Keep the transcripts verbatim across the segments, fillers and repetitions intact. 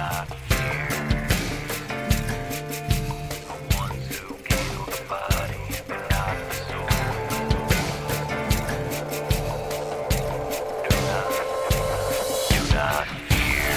not fear the ones who kill the body but not the soul. Do not, do not fear.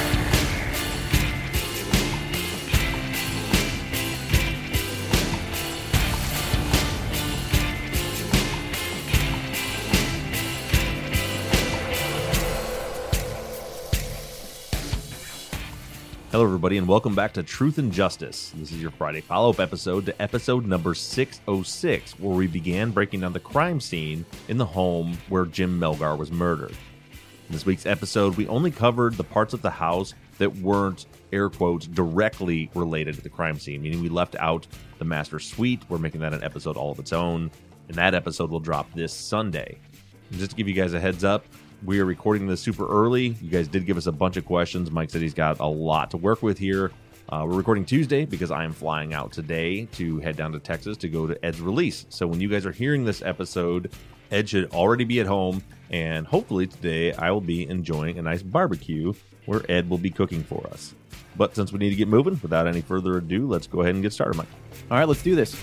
Hello, everybody, and welcome back to Truth and Justice. This is your Friday follow-up episode to episode number six oh six, where we began breaking down the crime scene in the home where Jim Melgar was murdered. In this week's episode, we only covered the parts of the house that weren't, air quotes, directly related to the crime scene, meaning we left out the master suite. We're making that an episode all of its own, and that episode will drop this Sunday. And just to give you guys a heads up, we are recording this super early. You guys did give us a bunch of questions. Mike said he's got a lot to work with here. Uh, we're recording Tuesday because I am flying out today to head down to Texas to go to Ed's release. So when you guys are hearing this episode, Ed should already be at home. And hopefully today I will be enjoying a nice barbecue where Ed will be cooking for us. But since we need to get moving, without any further ado, let's go ahead and get started, Mike. All right, let's do this.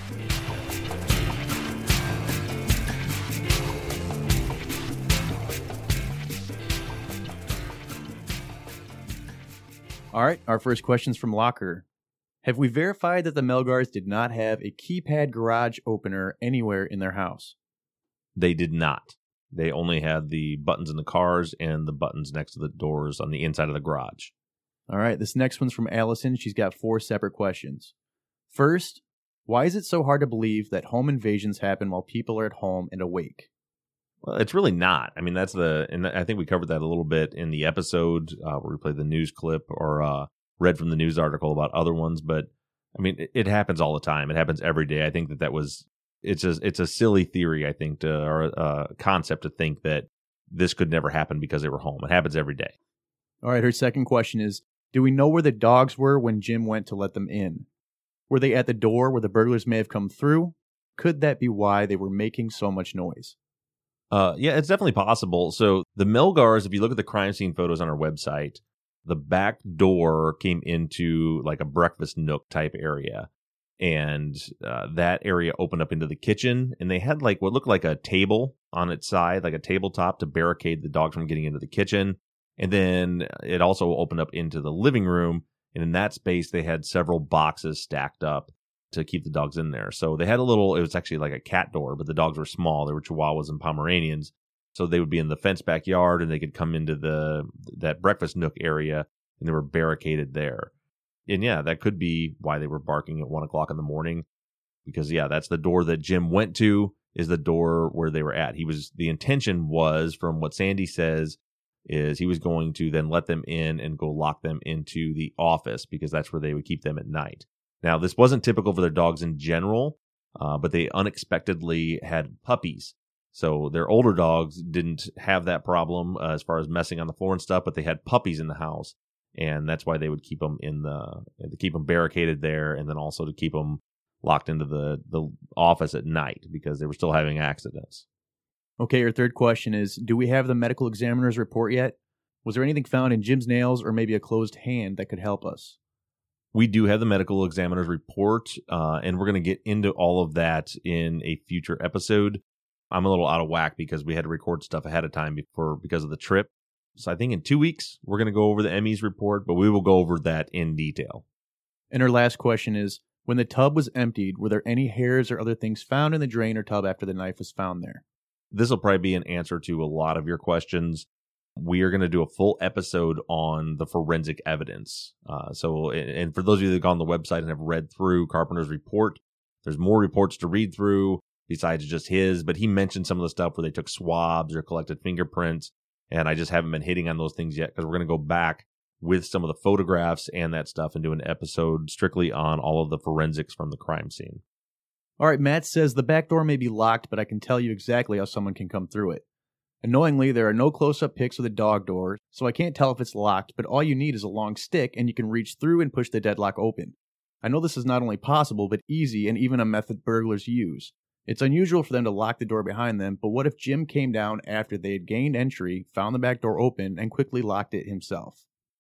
All right, our first question's from Locker. Have we verified that the Melgars did not have a keypad garage opener anywhere in their house? They did not. They only had the buttons in the cars and the buttons next to the doors on the inside of the garage. All right, this next one's from Allison. She's got four separate questions. First, why is it so hard to believe that home invasions happen while people are at home and awake? Well, it's really not. I mean, that's the, and I think we covered that a little bit in the episode uh, where we played the news clip or uh, read from the news article about other ones. But I mean, it, it happens all the time. It happens every day. I think that that was, it's a, it's a silly theory, I think, to, or a concept to think that this could never happen because they were home. It happens every day. All right, her second question is, do we know where the dogs were when Jim went to let them in? Were they at the door where the burglars may have come through? Could that be why they were making so much noise? Uh, yeah, it's definitely possible. So the Melgars, if you look at the crime scene photos on our website, the back door came into like a breakfast nook type area. And uh, that area opened up into the kitchen. And they had like what looked like a table on its side, like a tabletop to barricade the dogs from getting into the kitchen. And then it also opened up into the living room. And in that space, they had several boxes stacked up to keep the dogs in there. So they had a little, it was actually like a cat door, but the dogs were small. They were Chihuahuas and Pomeranians. So they would be in the fenced backyard and they could come into the that breakfast nook area and they were barricaded there. And yeah, that could be why they were barking at one o'clock in the morning. Because yeah, that's the door that Jim went to is the door where they were at. He was, the intention was, from what Sandy says, is he was going to then let them in and go lock them into the office because that's where they would keep them at night. Now, this wasn't typical for their dogs in general, uh, but they unexpectedly had puppies. So their older dogs didn't have that problem uh, as far as messing on the floor and stuff, but they had puppies in the house. And that's why they would keep them in the, to keep them barricaded there, and then also to keep them locked into the, the office at night because they were still having accidents. Okay, your third question is, do we have the medical examiner's report yet? Was there anything found in Jim's nails or maybe a closed hand that could help us? We do have the medical examiner's report, uh, and we're going to get into all of that in a future episode. I'm a little out of whack because we had to record stuff ahead of time before because of the trip. So I think in two weeks, we're going to go over the M E's report, but we will go over that in detail. And our last question is, when the tub was emptied, were there any hairs or other things found in the drain or tub after the knife was found there? This will probably be an answer to a lot of your questions. We are going to do a full episode on the forensic evidence. Uh, so, and for those of you that have gone on the website and have read through Carpenter's report, there's more reports to read through besides just his, but he mentioned some of the stuff where they took swabs or collected fingerprints, and I just haven't been hitting on those things yet because we're going to go back with some of the photographs and that stuff and do an episode strictly on all of the forensics from the crime scene. All right, Matt says the back door may be locked, but I can tell you exactly how someone can come through it. Annoyingly, there are no close-up pics of the dog door, so I can't tell if it's locked, but all you need is a long stick and you can reach through and push the deadlock open. I know this is not only possible, but easy and even a method burglars use. It's unusual for them to lock the door behind them, but what if Jim came down after they had gained entry, found the back door open, and quickly locked it himself?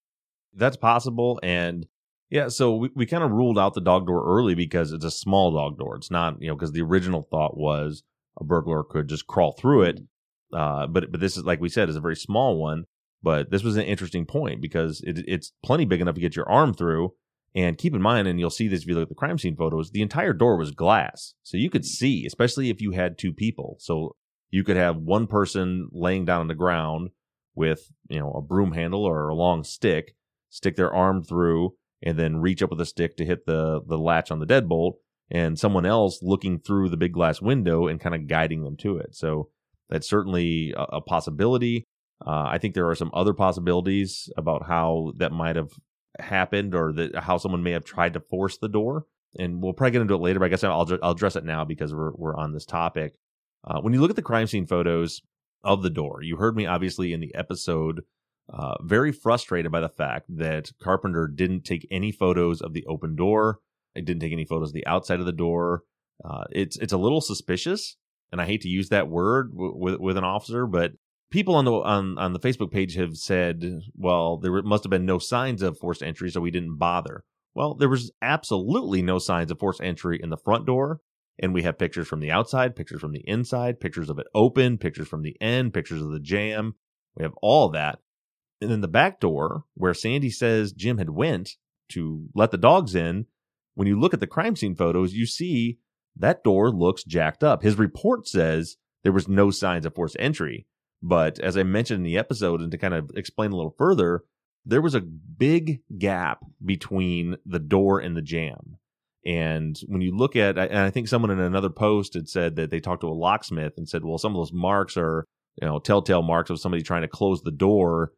That's possible. And yeah, so we, we kind of ruled out the dog door early because it's a small dog door. It's not, you know, because the original thought was a burglar could just crawl through it. Uh, but but this is, like we said, is a very small one. But this was an interesting point because it, it's plenty big enough to get your arm through. And keep in mind, and you'll see this if you look at the crime scene photos, the entire door was glass. So you could see, especially if you had two people. So you could have one person laying down on the ground with, you know, a broom handle or a long stick, stick their arm through, and then reach up with a stick to hit the, the latch on the deadbolt, and someone else looking through the big glass window and kind of guiding them to it. So that's certainly a, a possibility. Uh, I think there are some other possibilities about how that might have happened, or that how someone may have tried to force the door. And we'll probably get into it later, but I guess I'll, I'll address it now because we're we're on this topic. Uh, when you look at the crime scene photos of the door, you heard me obviously in the episode uh, very frustrated by the fact that Carpenter didn't take any photos of the open door. It didn't take any photos of the outside of the door. Uh, it's it's a little suspicious, and I hate to use that word w- with with an officer, but people on the on, on the Facebook page have said, well, there must have been no signs of forced entry, so we didn't bother. Well, there was absolutely no signs of forced entry in the front door, and we have pictures from the outside, pictures from the inside, pictures of it open, pictures from the end, pictures of the jam. We have all that. And then the back door, where Sandy says Jim had went to let the dogs in, when you look at the crime scene photos, you see that door looks jacked up. His report says there was no signs of forced entry. But as I mentioned in the episode, and to kind of explain a little further, there was a big gap between the door and the jam. And when you look at, and I think someone in another post had said that they talked to a locksmith and said, well, some of those marks are, you know, telltale marks of somebody trying to close the door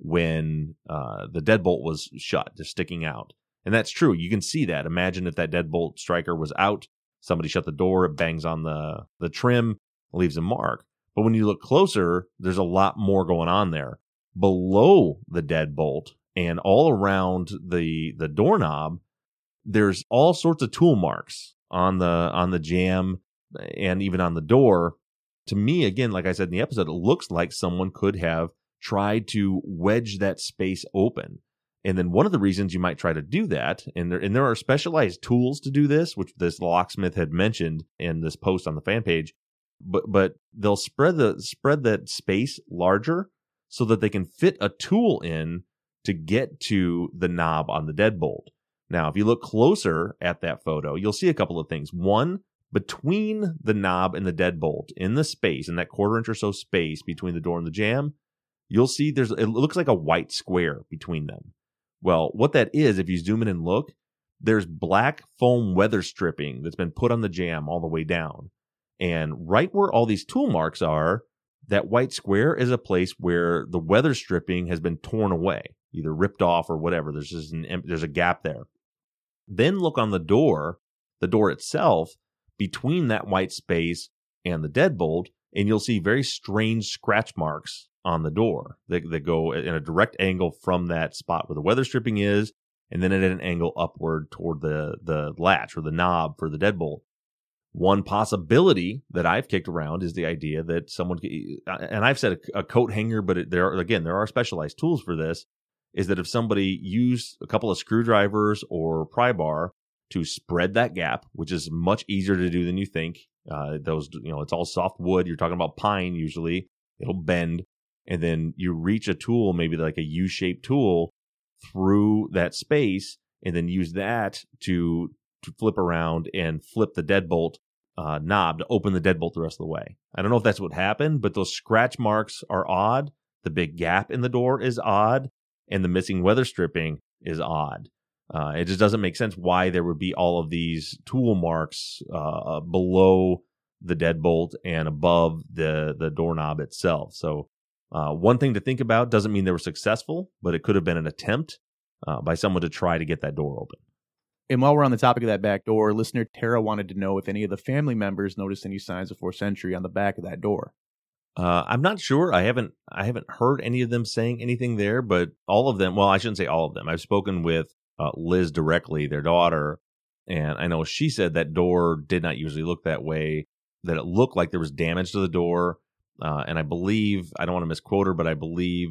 when uh, the deadbolt was shut, just sticking out. And that's true. You can see that. Imagine if that deadbolt striker was out, somebody shut the door, it bangs on the, the trim, leaves a mark. But when you look closer, there's a lot more going on there. Below the deadbolt and all around the the doorknob, there's all sorts of tool marks on the on the jamb and even on the door. To me, again, like I said in the episode, it looks like someone could have tried to wedge that space open. And then one of the reasons you might try to do that, and there, and there are specialized tools to do this, which this locksmith had mentioned in this post on the fan page, but but they'll spread the spread that space larger so that they can fit a tool in to get to the knob on the deadbolt. Now, if you look closer at that photo, you'll see a couple of things. One, between the knob and the deadbolt, in the space, in that quarter inch or so space between the door and the jamb, you'll see there's it looks like a white square between them. Well, what that is, if you zoom in and look, there's black foam weather stripping that's been put on the jamb all the way down. And right where all these tool marks are, that white square is a place where the weather stripping has been torn away, either ripped off or whatever. There's just an, there's a gap there. Then look on the door, the door itself, between that white space and the deadbolt, and you'll see very strange scratch marks on the door that, that go in a direct angle from that spot where the weather stripping is, and then at an angle upward toward the, the latch or the knob for the deadbolt. One possibility that I've kicked around is the idea that someone, and I've said a, a coat hanger, but it, there are, again, there are specialized tools for this, is that if somebody used a couple of screwdrivers or pry bar to spread that gap, which is much easier to do than you think. Uh, those, you know, it's all soft wood. You're talking about pine usually. It'll bend. And then you reach a tool, maybe like a U-shaped tool, through that space, and then use that to to flip around and flip the deadbolt uh, knob to open the deadbolt the rest of the way. I don't know if that's what happened, but those scratch marks are odd. The big gap in the door is odd, and the missing weather stripping is odd. Uh, it just doesn't make sense why there would be all of these tool marks uh, below the deadbolt and above the, the doorknob itself. So uh, one thing to think about, doesn't mean they were successful, but it could have been an attempt uh, by someone to try to get that door open. And while we're on the topic of that back door, listener Tara wanted to know if any of the family members noticed any signs of forced entry on the back of that door. Uh, I'm not sure. I haven't I haven't heard any of them saying anything there, but all of them, well, I shouldn't say all of them. I've spoken with uh, Liz directly, their daughter, and I know she said that door did not usually look that way, that it looked like there was damage to the door. Uh, and I believe, I don't want to misquote her, but I believe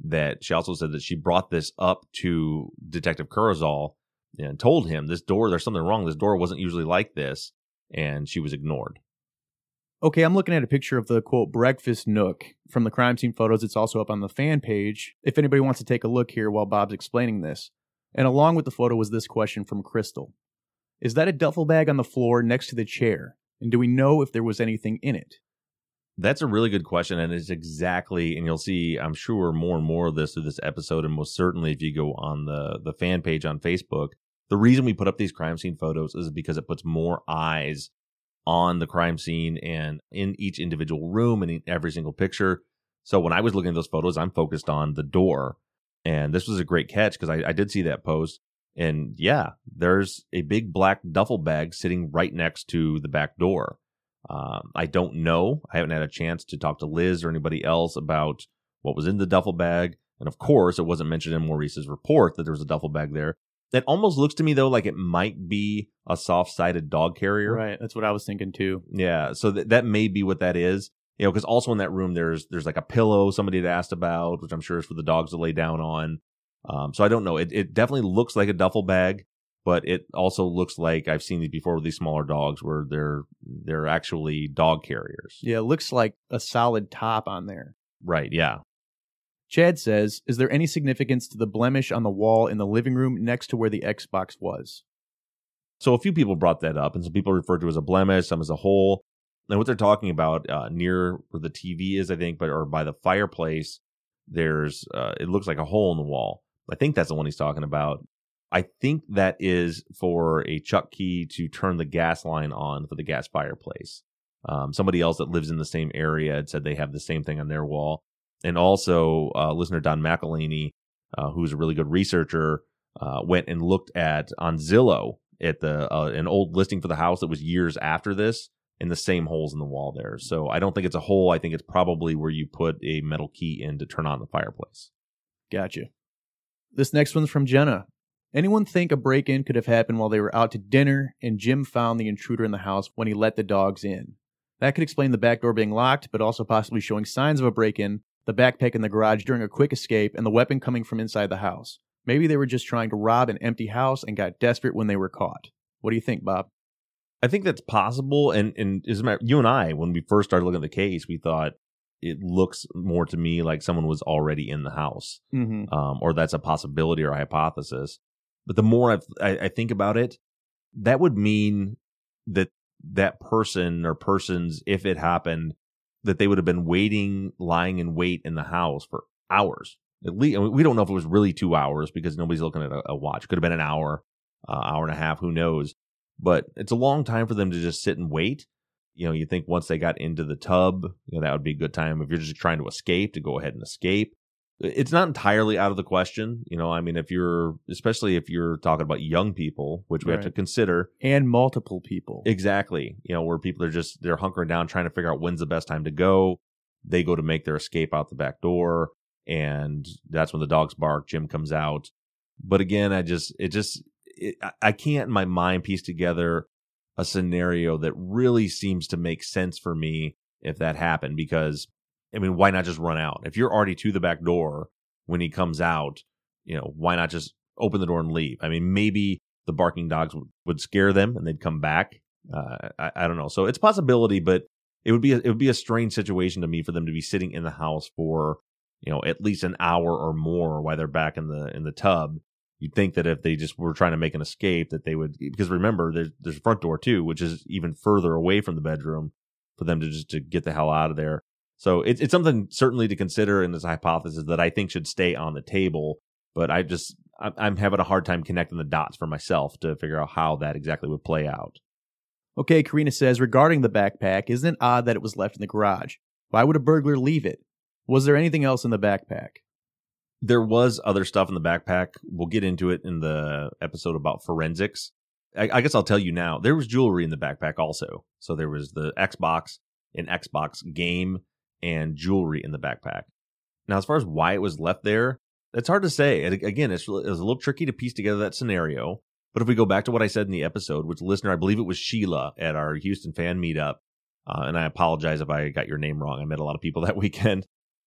that she also said that she brought this up to Detective Kurzweil and told him this door, there's something wrong. This door wasn't usually like this. And she was ignored. Okay, I'm looking at a picture of the, quote, breakfast nook from the crime scene photos. It's also up on the fan page, if anybody wants to take a look here while Bob's explaining this. And along with the photo was this question from Crystal. Is that a duffel bag on the floor next to the chair? And do we know if there was anything in it? That's a really good question, and it's exactly, and you'll see, I'm sure, more and more of this through this episode, and most certainly if you go on the, the fan page on Facebook. The reason we put up these crime scene photos is because it puts more eyes on the crime scene and in each individual room and in every single picture. So when I was looking at those photos, I'm focused on the door. And this was a great catch because I, I did see that post. And yeah, there's a big black duffel bag sitting right next to the back door. Um, I don't know. I haven't had a chance to talk to Liz or anybody else about what was in the duffel bag. And of course, it wasn't mentioned in Maurice's report that there was a duffel bag there. It almost looks to me, though, like it might be a soft-sided dog carrier. Right, that's what I was thinking, too. Yeah, so th- that may be what that is. You know, because also in that room, there's there's like a pillow somebody had asked about, which I'm sure is for the dogs to lay down on. Um, so I don't know. It it definitely looks like a duffel bag, but it also looks like I've seen these before with these smaller dogs where they're they're actually dog carriers. Yeah, it looks like a solid top on there. Right, yeah. Chad says, is there any significance to the blemish on the wall in the living room next to where the Xbox was? So a few people brought that up, and some people refer to it as a blemish, some as a hole. And what they're talking about uh, near where the T V is, I think, but or by the fireplace, there's uh, it looks like a hole in the wall. I think that's the one he's talking about. I think that is for a Chuck key to turn the gas line on for the gas fireplace. Um, somebody else that lives in the same area had said they have the same thing on their wall. And also, uh, listener Don McElhaney, uh, who's a really good researcher, uh, went and looked at on Zillow at the uh, an old listing for the house that was years after this, and the same holes in the wall there. So I don't think it's a hole. I think it's probably where you put a metal key in to turn on the fireplace. Gotcha. This next one's from Jenna. Anyone think a break-in could have happened while they were out to dinner and Jim found the intruder in the house when he let the dogs in? That could explain the back door being locked, but also possibly showing signs of a break-in, the backpack in the garage during a quick escape, and the weapon coming from inside the house. Maybe they were just trying to rob an empty house and got desperate when they were caught. What do you think, Bob? I think that's possible. And, and as a matter, you and I, when we first started looking at the case, we thought it looks more to me like someone was already in the house. Mm-hmm. Um, or that's a possibility or a hypothesis. But the more I've, I, I think about it, that would mean that that person or persons, if it happened, that they would have been waiting, lying in wait in the house for hours. At least, I mean, we don't know if it was really two hours because nobody's looking at a, a watch. Could have been an hour, uh, hour and a half, who knows? But it's a long time for them to just sit and wait. You know, you think once they got into the tub, you know, that would be a good time. If you're just trying to escape, to go ahead and escape. It's not entirely out of the question. You know, I mean, if you're, especially if you're talking about young people, which we Right. have to consider. And multiple people. Exactly. You know, where people are just, they're hunkering down trying to figure out when's the best time to go. They go to make their escape out the back door. And that's when the dogs bark. Jim comes out. But again, I just, it just, it, I can't in my mind piece together a scenario that really seems to make sense for me if that happened. Because, I mean, why not just run out? If you're already to the back door when he comes out, you know, why not just open the door and leave? I mean, maybe the barking dogs would, would scare them and they'd come back. Uh, I, I don't know. So it's a possibility, but it would be a, it would be a strange situation to me for them to be sitting in the house for, you know, at least an hour or more while they're back in the in the tub. You'd think that if they just were trying to make an escape, that they would, because remember, there's there's a front door too, which is even further away from the bedroom, for them to just to get the hell out of there. So it's it's something certainly to consider in this hypothesis that I think should stay on the table. But I just I'm having a hard time connecting the dots for myself to figure out how that exactly would play out. Okay, Karina says, regarding the backpack, isn't it odd that it was left in the garage? Why would a burglar leave it? Was there anything else in the backpack? There was other stuff in the backpack. We'll get into it in the episode about forensics. I, I guess I'll tell you now. There was jewelry in the backpack also. So there was the Xbox, an Xbox game, and jewelry in the backpack. Now, as far as why it was left there, it's hard to say. And again, it's, it's a little tricky to piece together that scenario. But if we go back to what I said in the episode, which listener, I believe it was Sheila at our Houston fan meetup, uh, and I apologize if I got your name wrong. I met a lot of people that weekend.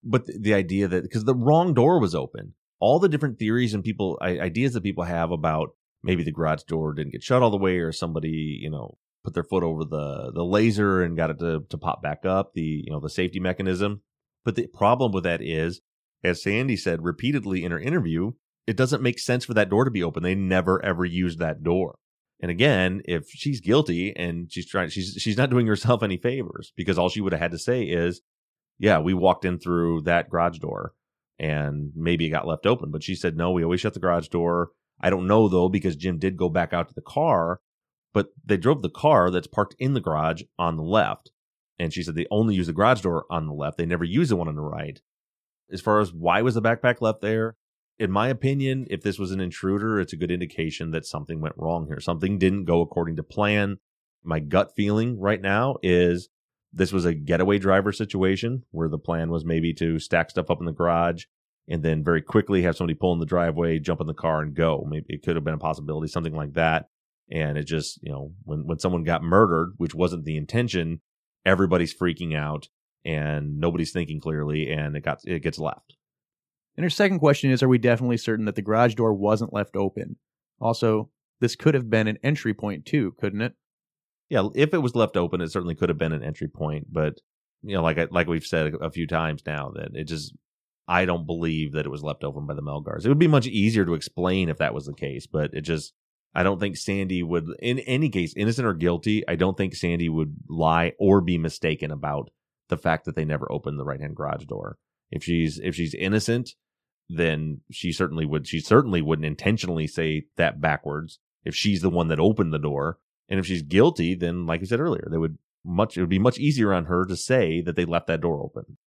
But the, the idea that, because the wrong door was open, all the different theories and people I, ideas that people have about maybe the garage door didn't get shut all the way, or somebody, you know, put their foot over the the laser and got it to, to pop back up, the, you know, the safety mechanism. But the problem with that is, as Sandy said repeatedly in her interview, it doesn't make sense for that door to be open. They never ever used that door. And again, if she's guilty and she's trying, she's she's not doing herself any favors, because all she would have had to say is, yeah, we walked in through that garage door and maybe it got left open. But she said, no, we always shut the garage door. I don't know, though, because Jim did go back out to the car, but they drove the car that's parked in the garage on the left. And she said they only use the garage door on the left. They never use the one on the right. As far as why was the backpack left there, in my opinion, if this was an intruder, it's a good indication that something went wrong here. Something didn't go according to plan. My gut feeling right now is this was a getaway driver situation where the plan was maybe to stack stuff up in the garage and then very quickly have somebody pull in the driveway, jump in the car, and go. Maybe it could have been a possibility, something like that. And it just, you know, when, when someone got murdered, which wasn't the intention, everybody's freaking out and nobody's thinking clearly, and it got it gets left. And her second question is, are we definitely certain that the garage door wasn't left open? Also, this could have been an entry point too, couldn't it? Yeah, if it was left open, it certainly could have been an entry point. But, you know, like I, like we've said a few times now, that it just, I don't believe that it was left open by the Melgars. It would be much easier to explain if that was the case, but it just, I don't think Sandy would, in any case, innocent or guilty, I don't think Sandy would lie or be mistaken about the fact that they never opened the right-hand garage door. If she's if she's innocent, then she certainly would. She certainly wouldn't intentionally say that backwards if she's the one that opened the door. And if she's guilty, then, like I said earlier, they would much. It would be much easier on her to say that they left that door open.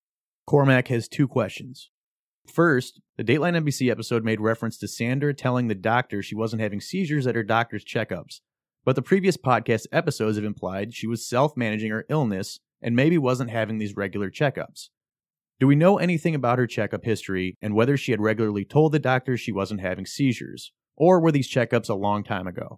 Cormac has two questions. First, the Dateline N B C episode made reference to Sandra telling the doctor she wasn't having seizures at her doctor's checkups, but the previous podcast episodes have implied she was self-managing her illness and maybe wasn't having these regular checkups. Do we know anything about her checkup history and whether she had regularly told the doctor she wasn't having seizures, or were these checkups a long time ago?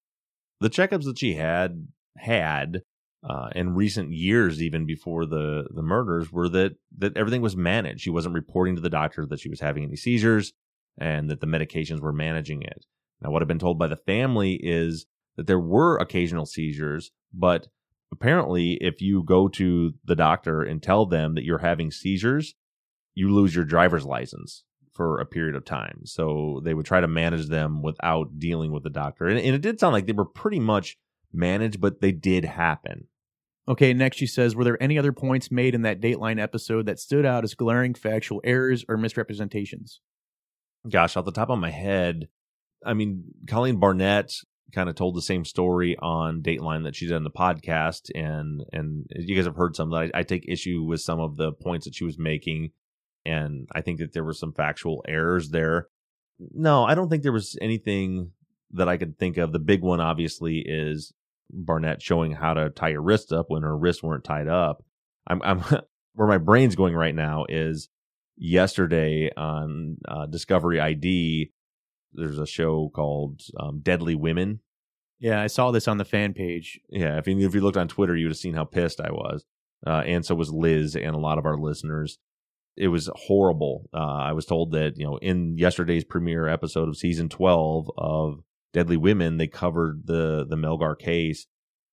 The checkups that she had had uh, in recent years, even before the, the murders, were that, that everything was managed. She wasn't reporting to the doctor that she was having any seizures and that the medications were managing it. Now, what I've been told by the family is that there were occasional seizures, but apparently if you go to the doctor and tell them that you're having seizures, you lose your driver's license for a period of time. So they would try to manage them without dealing with the doctor. And, and it did sound like they were pretty much managed, but they did happen. Okay, next she says, were there any other points made in that Dateline episode that stood out as glaring factual errors or misrepresentations? Gosh, off the top of my head, I mean, Colleen Barnett kind of told the same story on Dateline that she did on the podcast, and and you guys have heard some that I, I take issue with some of the points that she was making, and I think that there were some factual errors there. No, I don't think there was anything that I could think of. The big one, obviously, is Barnett showing how to tie your wrists up when her wrists weren't tied up. I'm, I'm where my brain's going right now is yesterday on uh, Discovery I D. There's a show called um, Deadly Women. Yeah, I saw this on the fan page. Yeah, if you, if you looked on Twitter, you would have seen how pissed I was. Uh, and so was Liz and a lot of our listeners. It was horrible. Uh, I was told that, you know, in yesterday's premiere episode of season twelve of Deadly Women, they covered the, the Melgar case.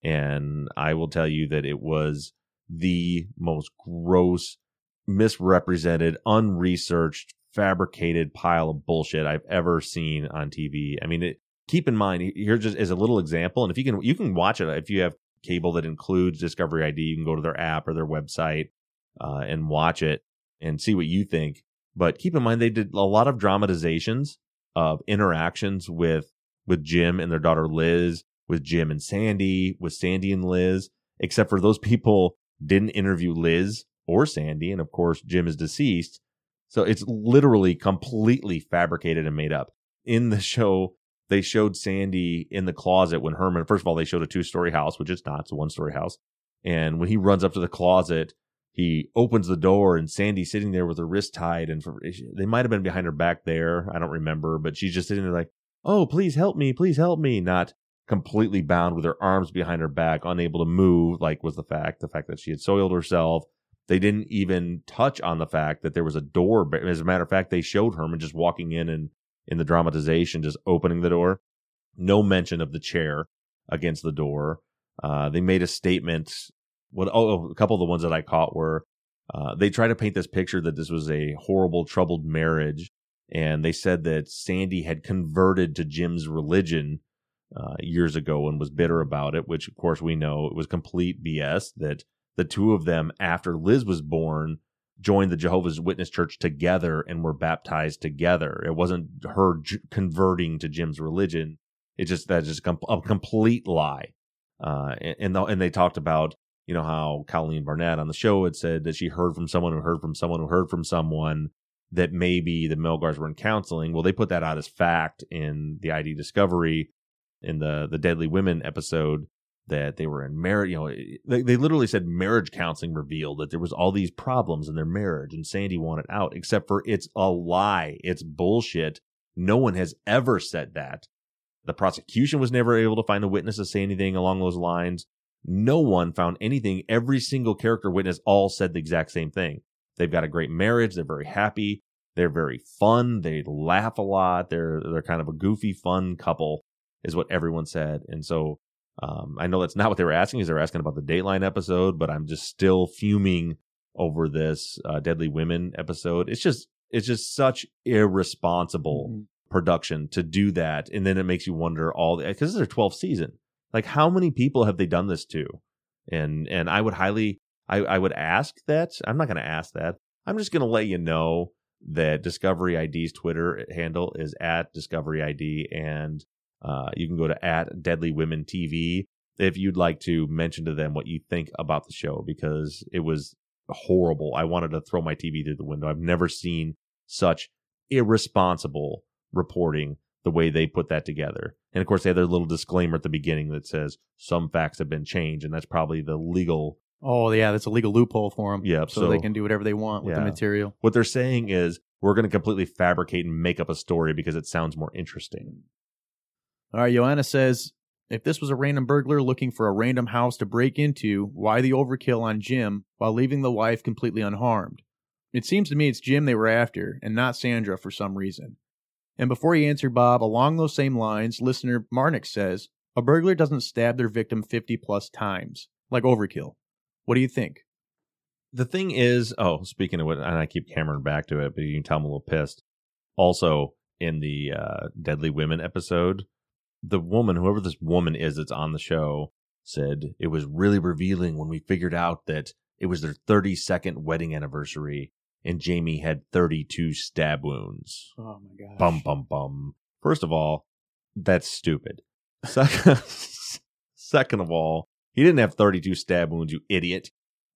And I will tell you that it was the most gross, misrepresented, unresearched, fabricated pile of bullshit I've ever seen on T V. I mean, it, keep in mind, here just as a little example, and if you can, you can watch it if you have cable that includes Discovery I D. You can go to their app or their website uh, and watch it and see what you think. But keep in mind, they did a lot of dramatizations of interactions with with Jim and their daughter Liz, with Jim and Sandy, with Sandy and Liz. Except for those people didn't interview Liz or Sandy, and of course, Jim is deceased. So it's literally completely fabricated and made up. In the show, they showed Sandy in the closet when Herman, first of all, they showed a two-story house, which it's not, it's a one-story house. And when he runs up to the closet, he opens the door and Sandy's sitting there with her wrist tied. And for, they might have been behind her back there. I don't remember, but she's just sitting there like, oh, please help me, please help me. Not completely bound with her arms behind her back, unable to move, like was the fact, the fact that she had soiled herself. They didn't even touch on the fact that there was a door. As a matter of fact, they showed Herman just walking in and in the dramatization, just opening the door. No mention of the chair against the door. Uh, they made a statement. What? Oh, a couple of the ones that I caught were uh, they tried to paint this picture that this was a horrible, troubled marriage. And they said that Sandy had converted to Jim's religion uh, years ago and was bitter about it, which, of course, we know it was complete B S, that the two of them, after Liz was born, joined the Jehovah's Witness Church together and were baptized together. It wasn't her j- converting to Jim's religion. It just, that's just a, com- a complete lie. Uh, and, and, the, and they talked about, you know, how Colleen Barnett on the show had said that she heard from someone who heard from someone who heard from someone that maybe the Melgars were in counseling. Well, they put that out as fact in the I D Discovery in the, the Deadly Women episode, that they were in marriage. You know, they, they literally said marriage counseling revealed that there was all these problems in their marriage and Sandy wanted out, except for it's a lie. It's bullshit. No one has ever said that. The prosecution was never able to find a witness to say anything along those lines. No one found anything. Every single character witness all said the exact same thing. They've got a great marriage. They're very happy. They're very fun. They laugh a lot. They're they're kind of a goofy, fun couple, is what everyone said. And so um, I know that's not what they were asking. Is they're asking about the Dateline episode, but I'm just still fuming over this uh, Deadly Women episode. It's just it's just such irresponsible mm-hmm. production to do that, and then it makes you wonder all the, because this is their twelfth season. Like, how many people have they done this to? And and I would highly. I, I would ask that. I'm not going to ask that. I'm just going to let you know that Discovery I D's Twitter handle is at Discovery I D, and uh, you can go to at Deadly Women T V if you'd like to mention to them what you think about the show, because it was horrible. I wanted to throw my T V through the window. I've never seen such irresponsible reporting the way they put that together. And of course, they have their little disclaimer at the beginning that says some facts have been changed, and that's probably the legal. Oh, yeah, that's a legal loophole for them. Yep, so, so they can do whatever they want with yeah. the material. What they're saying is we're going to completely fabricate and make up a story because it sounds more interesting. All right, Joanna says, if this was a random burglar looking for a random house to break into, why the overkill on Jim while leaving the wife completely unharmed? It seems to me it's Jim they were after, and not Sandra for some reason. And before you answer, Bob, along those same lines, listener Marnik says, a burglar doesn't stab their victim fifty plus times, like overkill. What do you think? The thing is, oh, speaking of what, and I keep hammering back to it, but you can tell I'm a little pissed. Also, in the uh, Deadly Women episode, the woman, whoever this woman is that's on the show, said it was really revealing when we figured out that it was their thirty-second wedding anniversary and Jamie had thirty-two stab wounds. Oh, my gosh. Bum, bum, bum. First of all, that's stupid. Second, second of all, he didn't have thirty-two stab wounds, you idiot.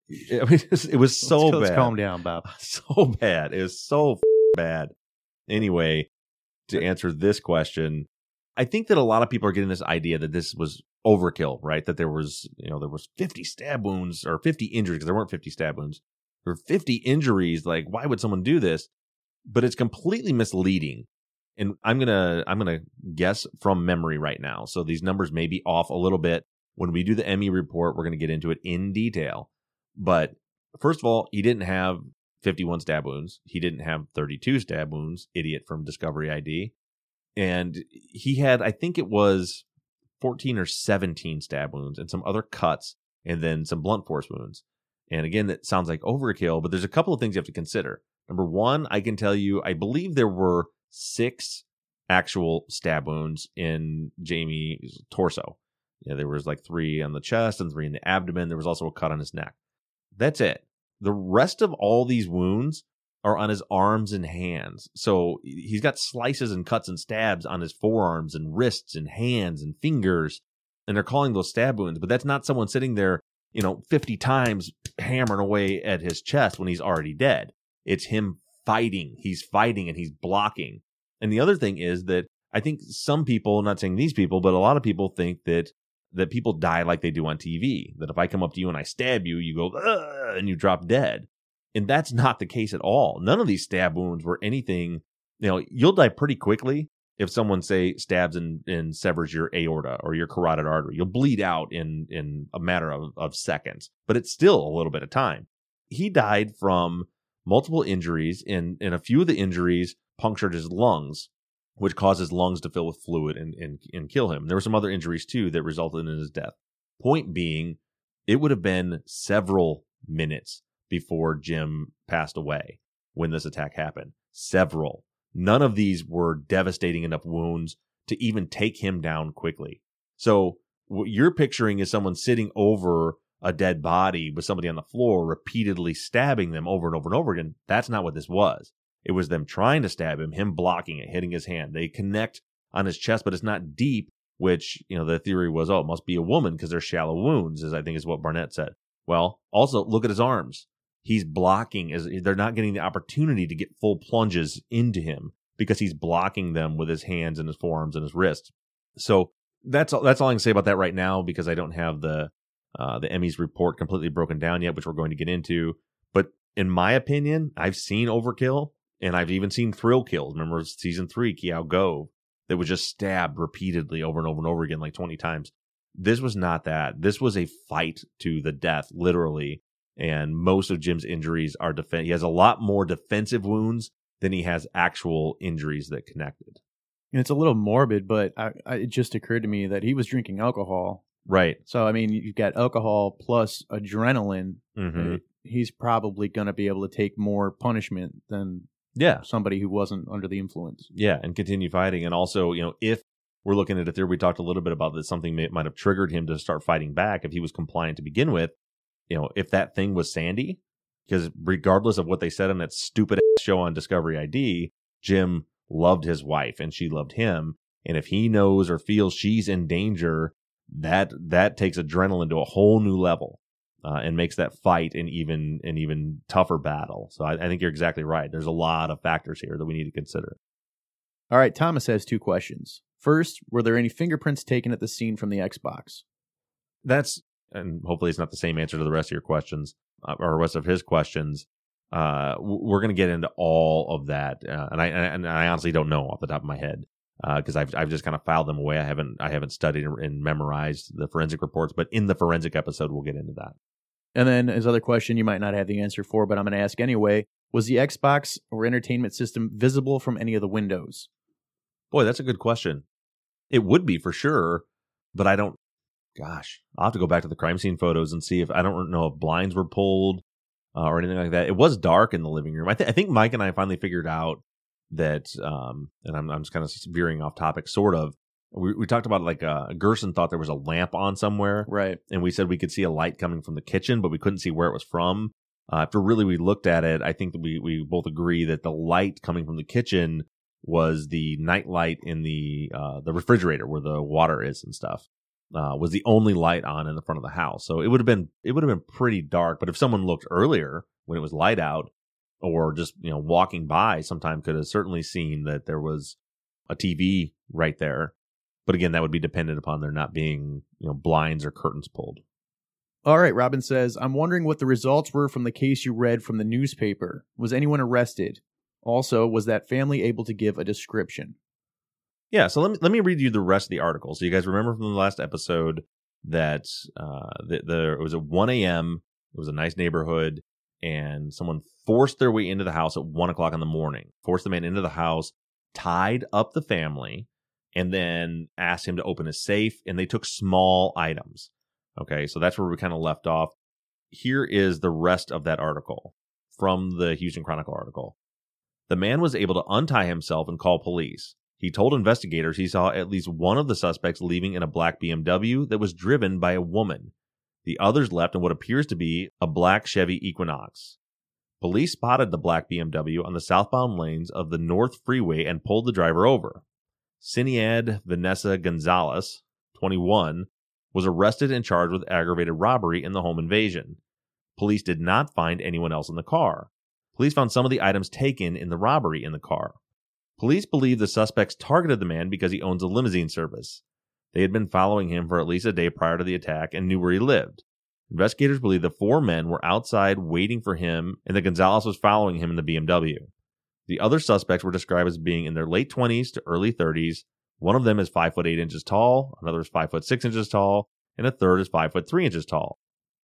I mean, it was so let's, bad. Let's calm down, Bob. So bad. It was so bad. Anyway, to answer this question, I think that a lot of people are getting this idea that this was overkill, right? That there was, you know, there was fifty stab wounds or fifty injuries, because there weren't fifty stab wounds. There were fifty injuries. Like, why would someone do this? But it's completely misleading. And I'm going to, I'm going to guess from memory right now. So these numbers may be off a little bit. When we do the Emmy report, we're going to get into it in detail. But first of all, he didn't have fifty-one stab wounds. He didn't have thirty-two stab wounds, idiot from Discovery I D. And he had, I think it was fourteen or seventeen stab wounds and some other cuts, and then some blunt force wounds. And again, that sounds like overkill, but there's a couple of things you have to consider. Number one, I can tell you, I believe there were six actual stab wounds in Jamie's torso. Yeah, there was like three on the chest and three in the abdomen. There was also a cut on his neck. That's it. The rest of all these wounds are on his arms and hands. So he's got slices and cuts and stabs on his forearms and wrists and hands and fingers. And they're calling those stab wounds. But that's not someone sitting there, you know, fifty times hammering away at his chest when he's already dead. It's him fighting. He's fighting and he's blocking. And the other thing is that I think some people, not saying these people, but a lot of people think that that people die like they do on T V. That if I come up to you and I stab you, you go, ugh, and you drop dead. And that's not the case at all. None of these stab wounds were anything, you know, you'll die pretty quickly if someone, say, stabs and, and severs your aorta or your carotid artery. You'll bleed out in, in a matter of, of seconds, but it's still a little bit of time. he died from multiple injuries, and, and a few of the injuries punctured his lungs, which caused his lungs to fill with fluid and, and, and kill him. There were some other injuries, too, that resulted in his death. Point being, it would have been several minutes before Jim passed away when this attack happened. Several. None of these were devastating enough wounds to even take him down quickly. So what you're picturing is someone sitting over a dead body with somebody on the floor repeatedly stabbing them over and over and over again. That's not what this was. It was them trying to stab him, him blocking it, hitting his hand. They connect on his chest, but it's not deep, which, you know, the theory was, oh, it must be a woman because they're shallow wounds, as I think is what Barnett said. Well, also, look at his arms. He's blocking. As they're not getting the opportunity to get full plunges into him because he's blocking them with his hands and his forearms and his wrists. So that's all, that's all I can say about that right now, because I don't have the uh, the Emmys report completely broken down yet, which we're going to get into. But in my opinion, I've seen overkill. And I've even seen thrill kills. Remember season three, Keough Gove, that was just stabbed repeatedly over and over and over again, like twenty times. This was not that. This was a fight to the death, literally. And most of Jim's injuries are defense. He has a lot more defensive wounds than he has actual injuries that connected. And it's a little morbid, but I, I, it just occurred to me that he was drinking alcohol. Right. So, I mean, you've got alcohol plus adrenaline. Mm-hmm. He's probably going to be able to take more punishment than Yeah. somebody who wasn't under the influence. Yeah, and continue fighting. And also, you know, if we're looking at a theory, we talked a little bit about that something may, might have triggered him to start fighting back if he was compliant to begin with. You know, if that thing was Sandy, because regardless of what they said on that stupid show on Discovery I D, Jim loved his wife and she loved him. And if he knows or feels she's in danger, that that takes adrenaline to a whole new level. Uh, and makes that fight an even an even tougher battle. So I, I think you're exactly right. There's a lot of factors here that we need to consider. All right, Thomas has two questions. First, were there any fingerprints taken at the scene from the Xbox? That's, and hopefully it's not the same answer to the rest of your questions, uh, or the rest of his questions. Uh, we're going to get into all of that, uh, and I and I honestly don't know off the top of my head because uh, I've I've just kind of filed them away. I haven't I haven't studied and memorized the forensic reports, but in the forensic episode, we'll get into that. And then his other question you might not have the answer for, but I'm going to ask anyway. Was the Xbox or entertainment system visible from any of the windows? Boy, that's a good question. It would be for sure, but I don't, gosh, I'll have to go back to the crime scene photos and see if, I don't know if blinds were pulled uh, or anything like that. It was dark in the living room. I, th- I think Mike and I finally figured out that, um, and I'm, I'm just kind of veering off topic, sort of. We, we talked about like uh, Gerson thought there was a lamp on somewhere. Right. And we said we could see a light coming from the kitchen, but we couldn't see where it was from. Uh, after really we looked at it, I think that we, we both agree that the light coming from the kitchen was the night light in the uh, the refrigerator where the water is and stuff. Uh, was the only light on in the front of the house. So it would have been it would have been pretty dark. But if someone looked earlier when it was light out, or just you know walking by, sometime could have certainly seen that there was a T V right there. But again, that would be dependent upon there not being, you know, blinds or curtains pulled. All right, Robin says, I'm wondering what the results were from the case you read from the newspaper. Was anyone arrested? Also, was that family able to give a description? Yeah, so let me let me read you the rest of the article. So you guys remember from the last episode that uh, the, the, it was at one a.m., it was a nice neighborhood, and someone forced their way into the house at one o'clock in the morning, forced the man into the house, tied up the family, and then asked him to open his safe, and they took small items. Okay, so that's where we kind of left off. Here is the rest of that article from the Houston Chronicle article. The man was able to untie himself and call police. He told investigators he saw at least one of the suspects leaving in a black B M W that was driven by a woman. The others left in what appears to be a black Chevy Equinox. Police spotted the black B M W on the southbound lanes of the North Freeway and pulled the driver over. Cinead Vanessa Gonzalez, twenty-one, was arrested and charged with aggravated robbery in the home invasion. Police did not find anyone else in the car. Police found some of the items taken in the robbery in the car. Police believe the suspects targeted the man because he owns a limousine service. They had been following him for at least a day prior to the attack and knew where he lived. Investigators believe the four men were outside waiting for him and that Gonzalez was following him in the B M W. The other suspects were described as being in their late twenties to early thirties. One of them is five foot eight inches tall, another is five foot six inches tall, and a third is five foot three inches tall.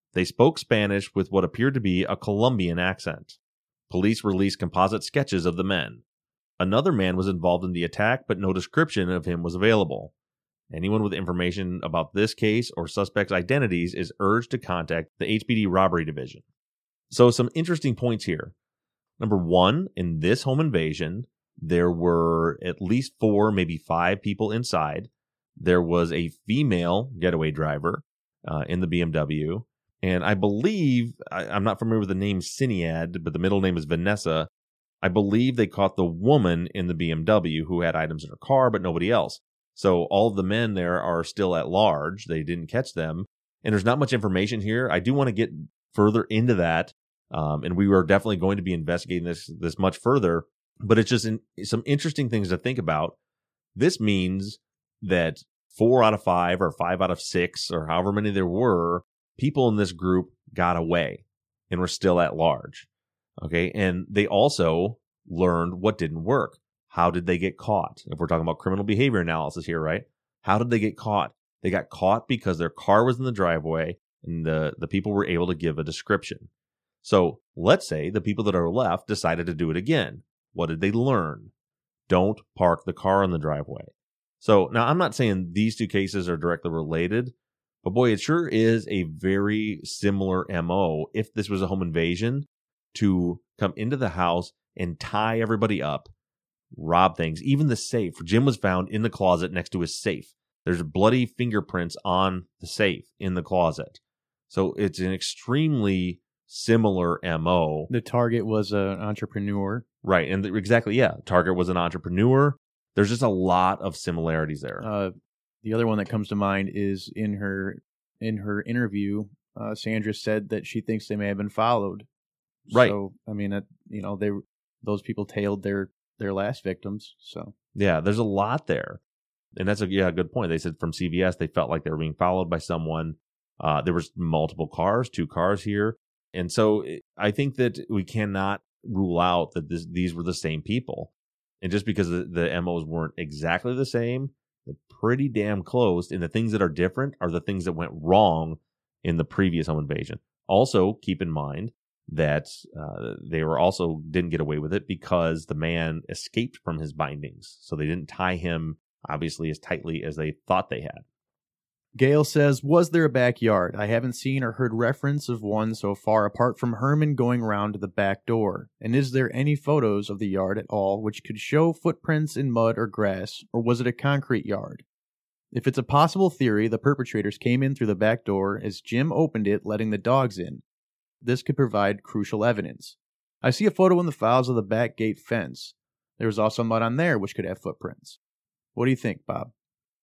They spoke Spanish with what appeared to be a Colombian accent. Police released composite sketches of the men. Another man was involved in the attack, but no description of him was available. Anyone with information about this case or suspects' identities is urged to contact the H P D Robbery Division. So some interesting points here. Number one, in this home invasion, there were at least four, maybe five people inside. There was a female getaway driver uh, in the B M W. And I believe, I, I'm not familiar with the name Cinead, but the middle name is Vanessa. I believe they caught the woman in the B M W who had items in her car, but nobody else. So all of the men there are still at large. They didn't catch them. And there's not much information here. I do want to get further into that. Um, and we were definitely going to be investigating this this much further. But it's just in, some interesting things to think about. This means that four out of five or five out of six or however many there were, people in this group got away and were still at large. Okay. And they also learned what didn't work. How did they get caught? If we're talking about criminal behavior analysis here, right? How did they get caught? They got caught because their car was in the driveway and the, the people were able to give a description. So let's say the people that are left decided to do it again. What did they learn? Don't park the car in the driveway. So now I'm not saying these two cases are directly related, but boy, it sure is a very similar M O if this was a home invasion to come into the house and tie everybody up, rob things. Even the safe. Jim was found in the closet next to his safe. There's bloody fingerprints on the safe in the closet. So it's an extremely similar M O. The target was an entrepreneur. Right. And the, exactly. Yeah. Target was an entrepreneur. There's just a lot of similarities there. Uh, the other one that comes to mind is in her in her interview, uh, Sandra said that she thinks they may have been followed. Right. So, I mean, it, you know, they those people tailed their, their last victims. So, yeah, there's a lot there. And that's a yeah, good point. They said from C V S, they felt like they were being followed by someone. Uh, there was multiple cars, two cars here. And so I think that we cannot rule out that this, these were the same people. And just because the, the M Os weren't exactly the same, they're pretty damn close. And the things that are different are the things that went wrong in the previous home invasion. Also, keep in mind that uh, they were also didn't get away with it because the man escaped from his bindings. So they didn't tie him, obviously, as tightly as they thought they had. Gail says, was there a backyard? I haven't seen or heard reference of one so far apart from Herman going round to the back door. And is there any photos of the yard at all which could show footprints in mud or grass, or was it a concrete yard? If it's a possible theory, the perpetrators came in through the back door as Jim opened it, letting the dogs in. This could provide crucial evidence. I see a photo in the files of the back gate fence. There was also mud on there which could have footprints. What do you think, Bob?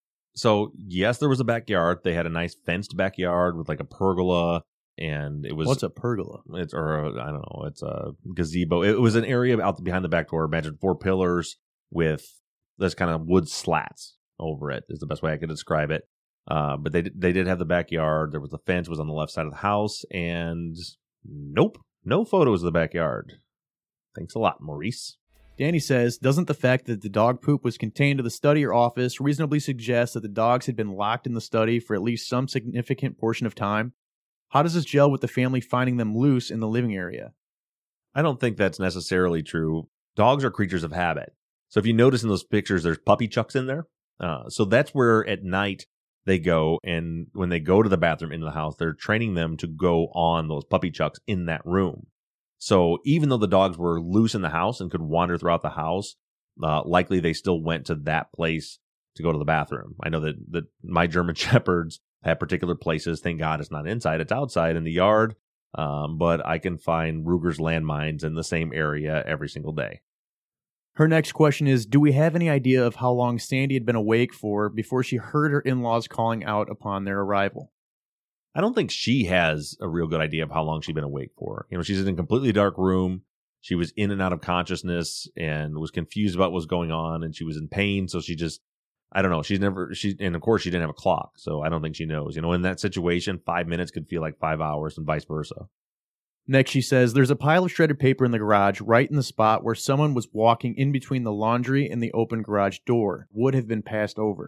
So, yes, there was a backyard. They had a nice fenced backyard with like a pergola, and it was... What's a pergola? It's, or a, I don't know, it's a gazebo. It was an area out behind the back door. Imagine four pillars with this kind of wood slats over it is the best way I could describe it. Uh, but they, they did have the backyard. There was a fence was on the left side of the house, and nope, no photos of the backyard. Thanks a lot, Maurice. Danny says, doesn't the fact that the dog poop was contained to the study or office reasonably suggest that the dogs had been locked in the study for at least some significant portion of time? How does this gel with the family finding them loose in the living area? I don't think that's necessarily true. Dogs are creatures of habit. So if you notice in those pictures, there's puppy chucks in there. Uh, so that's where at night they go, and when they go to the bathroom in the house, they're training them to go on those puppy chucks in that room. So even though the dogs were loose in the house and could wander throughout the house, uh, likely they still went to that place to go to the bathroom. I know that, that my German Shepherds have particular places. Thank God it's not inside, it's outside in the yard. Um, but I can find Ruger's landmines in the same area every single day. Her next question is, do we have any idea of how long Sandy had been awake for before she heard her in-laws calling out upon their arrival? I don't think she has a real good idea of how long she'd been awake for. You know, she's in a completely dark room. She was in and out of consciousness and was confused about what was going on, and she was in pain. So she just, I don't know. She's never, she, and of course she didn't have a clock. So I don't think she knows. You know, in that situation, five minutes could feel like five hours and vice versa. Next, she says, there's a pile of shredded paper in the garage right in the spot where someone was walking in between the laundry and the open garage door. Would have been passed over.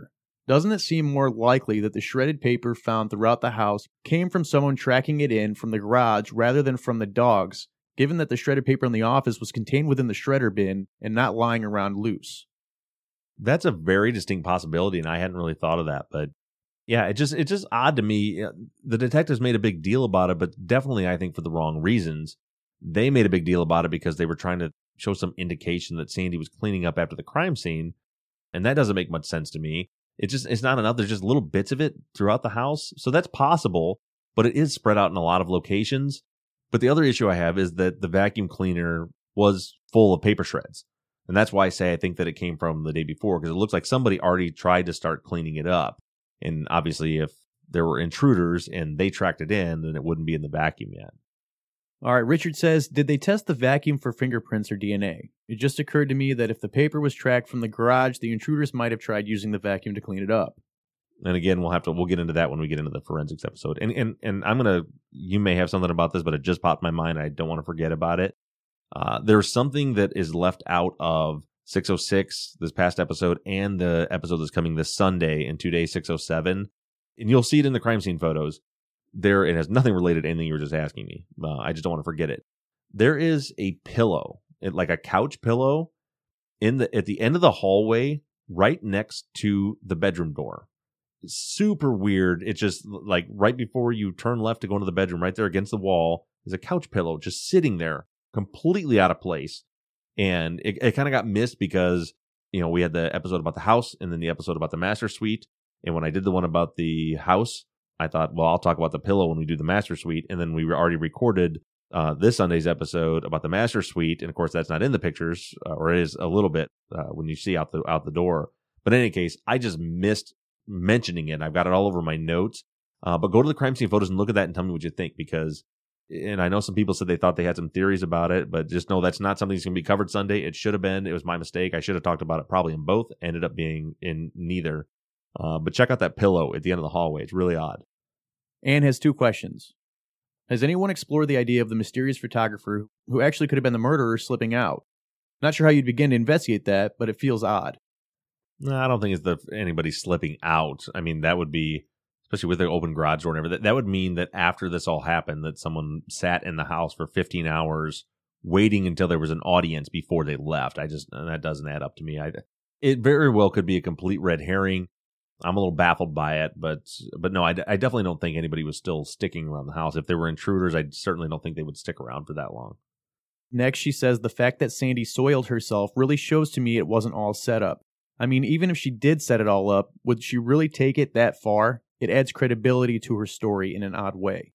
Doesn't it seem more likely that the shredded paper found throughout the house came from someone tracking it in from the garage rather than from the dogs, given that the shredded paper in the office was contained within the shredder bin and not lying around loose? That's a very distinct possibility, and I hadn't really thought of that. But yeah, it just it's just odd to me. The detectives made a big deal about it, but definitely I think for the wrong reasons. They made a big deal about it because they were trying to show some indication that Sandy was cleaning up after the crime scene, and that doesn't make much sense to me. It just it's not enough. There's just little bits of it throughout the house. So that's possible, but it is spread out in a lot of locations. But the other issue I have is that the vacuum cleaner was full of paper shreds. And that's why I say I think that it came from the day before, because it looks like somebody already tried to start cleaning it up. And obviously, if there were intruders and they tracked it in, then it wouldn't be in the vacuum yet. All right, Richard says, did they test the vacuum for fingerprints or D N A? It just occurred to me that if the paper was tracked from the garage, the intruders might have tried using the vacuum to clean it up. And again, we'll have to we'll get into that when we get into the forensics episode. And and and I'm gonna you may have something about this, but it just popped in my mind. I don't want to forget about it. Uh, there's something that is left out of six oh six this past episode and the episode that's coming this Sunday in two days, six oh seven, and you'll see it in the crime scene photos. There, it has nothing related to anything you were just asking me. Uh, I just don't want to forget it. There is a pillow, it, like a couch pillow, in the at the end of the hallway, right next to the bedroom door. It's super weird. It's just like right before you turn left to go into the bedroom, right there against the wall, is a couch pillow just sitting there, completely out of place. And it, it kind of got missed because, you know, we had the episode about the house and then the episode about the master suite. And when I did the one about the house, I thought, well, I'll talk about the pillow when we do the master suite. And then we already recorded uh, this Sunday's episode about the master suite. And of course, that's not in the pictures, uh, or it is a little bit uh, when you see out the out the door. But in any case, I just missed mentioning it. I've got it all over my notes. Uh, but go to the crime scene photos and look at that and tell me what you think. Because, and I know some people said they thought they had some theories about it, but just know that's not something that's going to be covered Sunday. It should have been. It was my mistake. I should have talked about it probably in both. Ended up being in neither. Uh, but check out that pillow at the end of the hallway. It's really odd. Anne has two questions. Has anyone explored the idea of the mysterious photographer who actually could have been the murderer slipping out? Not sure how you'd begin to investigate that, but it feels odd. No, I don't think it's the anybody slipping out. I mean, that would be, especially with the open garage door and everything, that, that would mean that after this all happened, that someone sat in the house for fifteen hours waiting until there was an audience before they left. I just, that doesn't add up to me. I, it very well could be a complete red herring. I'm a little baffled by it, but but no, I, I definitely don't think anybody was still sticking around the house. If there were intruders, I certainly don't think they would stick around for that long. Next, she says the fact that Sandy soiled herself really shows to me it wasn't all set up. I mean, even if she did set it all up, would she really take it that far? It adds credibility to her story in an odd way.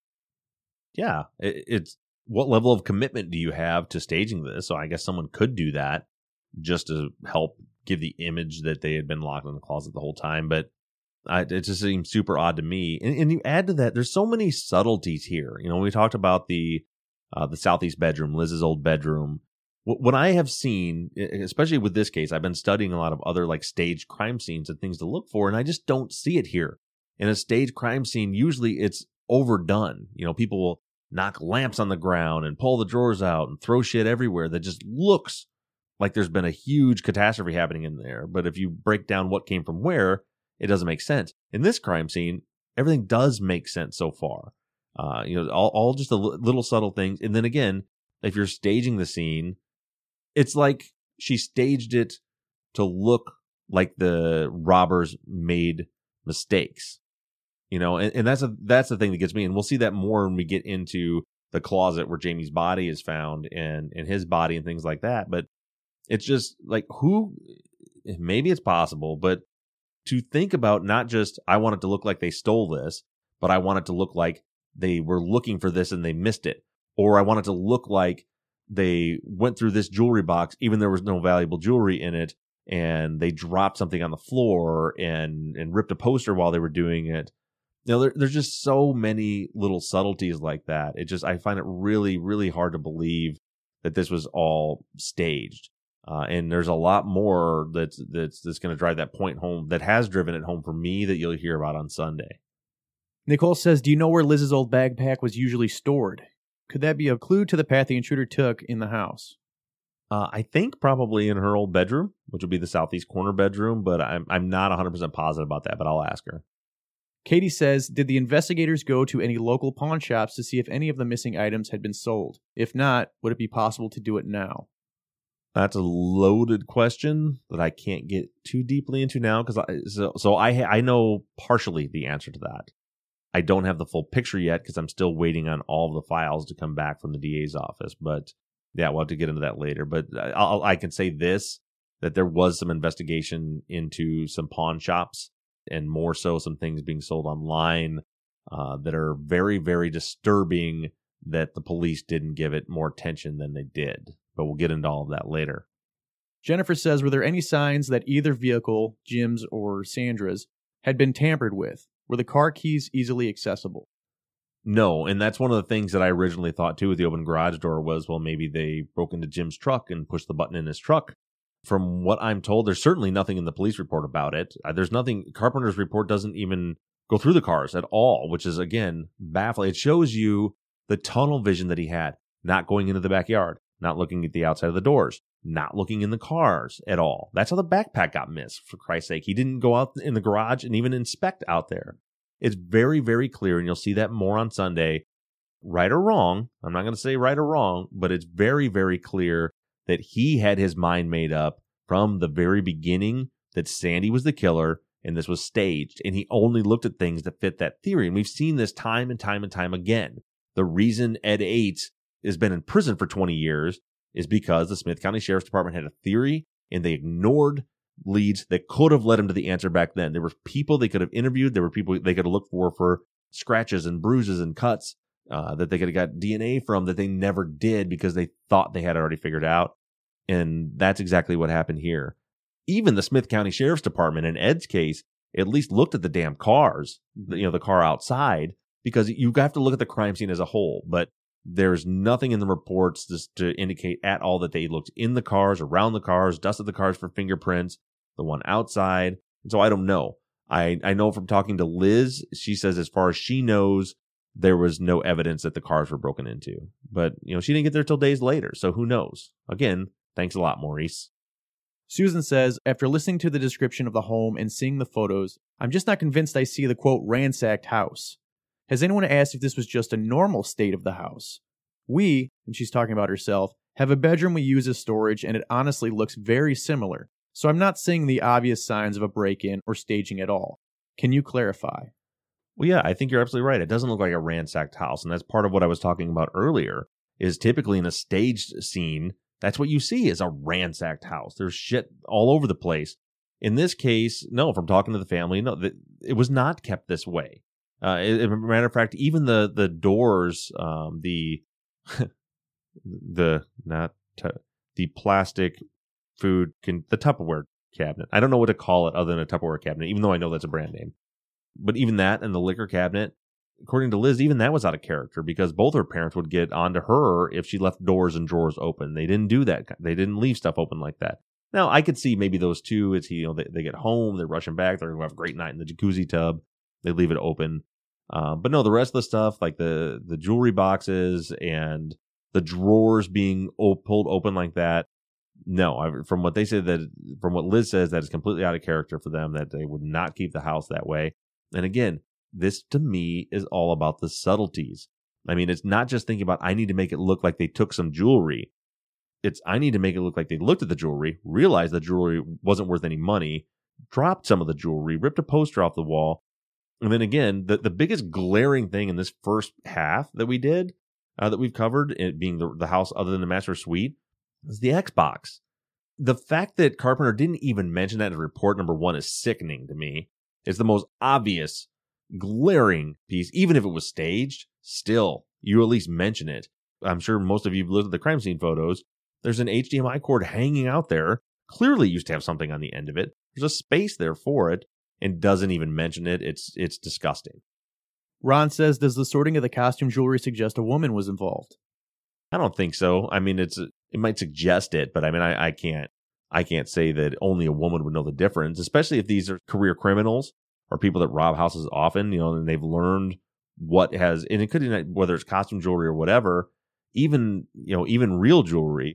Yeah, it, it's what level of commitment do you have to staging this? So I guess someone could do that just to help give the image that they had been locked in the closet the whole time. But I, it just seems super odd to me. And, and you add to that, there's so many subtleties here. You know, we talked about the uh, the southeast bedroom, Liz's old bedroom. What, what I have seen, especially with this case, I've been studying a lot of other like staged crime scenes and things to look for, and I just don't see it here. In a staged crime scene, usually it's overdone. You know, people will knock lamps on the ground and pull the drawers out and throw shit everywhere that just looks like there's been a huge catastrophe happening in there. But if you break down what came from where, it doesn't make sense. In this crime scene, everything does make sense so far. Uh, you know, all, all just the l- little subtle things. And then again, if you're staging the scene, it's like she staged it to look like the robbers made mistakes. You know, and, and that's a that's the thing that gets me. And we'll see that more when we get into the closet where Jamie's body is found and, and his body and things like that. But it's just like, who, maybe it's possible, but to think about not just, I want it to look like they stole this, but I want it to look like they were looking for this and they missed it. Or I want it to look like they went through this jewelry box, even there was no valuable jewelry in it, and they dropped something on the floor and, and ripped a poster while they were doing it. You know, there, there's just so many little subtleties like that. It just, I find it really, really hard to believe that this was all staged. Uh, and there's a lot more that's that's that's going to drive that point home, that has driven it home for me, that you'll hear about on Sunday. Nicole says, do you know where Liz's old backpack was usually stored? Could that be a clue to the path the intruder took in the house? Uh, I think probably in her old bedroom, which would be the southeast corner bedroom, but I'm I'm not one hundred percent positive about that, but I'll ask her. Katie says, did the investigators go to any local pawn shops to see if any of the missing items had been sold? If not, would it be possible to do it now? That's a loaded question that I can't get too deeply into now because I, so, so I I know partially the answer to that. I don't have the full picture yet because I'm still waiting on all of the files to come back from the D A's office. But yeah, we'll have to get into that later. But I'll, I can say this, that there was some investigation into some pawn shops and more so some things being sold online uh, that are very, very disturbing that the police didn't give it more attention than they did. But we'll get into all of that later. Jennifer says, were there any signs that either vehicle, Jim's or Sandra's, had been tampered with? Were the car keys easily accessible? No, and that's one of the things that I originally thought too with the open garage door was, well, maybe they broke into Jim's truck and pushed the button in his truck. From what I'm told, there's certainly nothing in the police report about it. Uh, there's nothing, Carpenter's report doesn't even go through the cars at all, which is, again, baffling. It shows you the tunnel vision that he had, not going into the backyard, not looking at the outside of the doors, not looking in the cars at all. That's how the backpack got missed, for Christ's sake. He didn't go out in the garage and even inspect out there. It's very, very clear, and you'll see that more on Sunday. Right or wrong, I'm not going to say right or wrong, but it's very, very clear that he had his mind made up from the very beginning that Sandy was the killer and this was staged, and he only looked at things that fit that theory. And we've seen this time and time and time again. The reason Ed Ates has been in prison for twenty years is because the Smith County Sheriff's Department had a theory and they ignored leads that could have led him to the answer back then. There were people they could have interviewed. There were people they could have looked for for scratches and bruises and cuts uh, that they could have got D N A from that they never did because they thought they had already figured out. And that's exactly what happened here. Even the Smith County Sheriff's Department, in Ed's case, at least looked at the damn cars, you know, the car outside, because you have to look at the crime scene as a whole. But there's nothing in the reports just to indicate at all that they looked in the cars, around the cars, dusted the cars for fingerprints, the one outside. And so I don't know. I, I know from talking to Liz, she says as far as she knows, there was no evidence that the cars were broken into. But, you know, she didn't get there till days later. So who knows? Again, thanks a lot, Maurice. Susan says, after listening to the description of the home and seeing the photos, I'm just not convinced I see the, quote, ransacked house. Has anyone asked if this was just a normal state of the house? We, and she's talking about herself, have a bedroom we use as storage, and it honestly looks very similar. So I'm not seeing the obvious signs of a break-in or staging at all. Can you clarify? Well, yeah, I think you're absolutely right. It doesn't look like a ransacked house, and that's part of what I was talking about earlier, is typically in a staged scene, that's what you see is a ransacked house. There's shit all over the place. In this case, no, from talking to the family, no, it was not kept this way. Uh, as a matter of fact, even the the doors, um, the the not t- the plastic food can the Tupperware cabinet. I don't know what to call it other than a Tupperware cabinet, even though I know that's a brand name. But even that and the liquor cabinet, according to Liz, even that was out of character because both her parents would get onto her if she left doors and drawers open. They didn't do that. They didn't leave stuff open like that. Now, I could see maybe those two, it's, you know, they, they get home, they're rushing back, they're going to have a great night in the jacuzzi tub. They leave it open. Um, but no, the rest of the stuff, like the, the jewelry boxes and the drawers being o- pulled open like that, no, I, from what they said, that from what Liz says, that is completely out of character for them, that they would not keep the house that way. And again, this to me is all about the subtleties. I mean, it's not just thinking about, I need to make it look like they took some jewelry. It's, I need to make it look like they looked at the jewelry, realized the jewelry wasn't worth any money, dropped some of the jewelry, ripped a poster off the wall. And then again, the, the biggest glaring thing in this first half that we did, uh, that we've covered, it being the, the house other than the master suite, is the Xbox. The fact that Carpenter didn't even mention that in report number one is sickening to me. It's the most obvious, glaring piece. Even if it was staged, still, you at least mention it. I'm sure most of you have looked at the crime scene photos. There's an H D M I cord hanging out there. Clearly used to have something on the end of it. There's a space there for it and doesn't even mention it. It's it's disgusting. Ron says, does the sorting of the costume jewelry suggest a woman was involved? I don't think so. I mean, it's it might suggest it, but I mean, I, I can't I can't say that only a woman would know the difference, especially if these are career criminals or people that rob houses often, you know, and they've learned what has, and it could be whether it's costume jewelry or whatever, even, you know, even real jewelry.